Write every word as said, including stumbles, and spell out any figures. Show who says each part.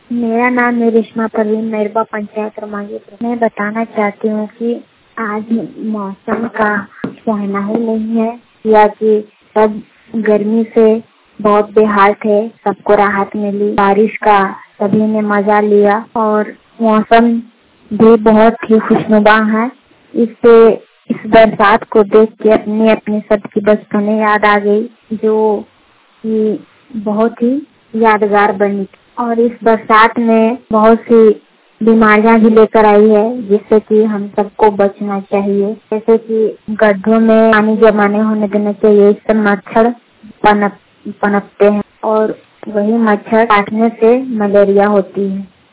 Speaker 1: मेरा नाम है रेशमा परवीन, मेरबा पंचायत रमांगी। मैं बताना चाहती हूँ कि आज मौसम का कहना ही नहीं है, या कि सब गर्मी से बहुत बेहाल थे, सबको राहत मिली, बारिश का सभी ने मजा लिया और मौसम भी बहुत ही खुशनुमा है। इससे इस बरसात को देख के अपनी अपनी सबकी बचपने याद आ गई, जो कि बहुत ही यादगार बनी। और इस बरसात में बहुत सी बीमारियां भी लेकर आई है, जिससे कि हम सबको बचना चाहिए। जैसे कि गड्ढों में पानी जमा नहीं होने देना चाहिए, इससे मच्छर पनप पनपते हैं और वही मच्छर काटने से मलेरिया होती है।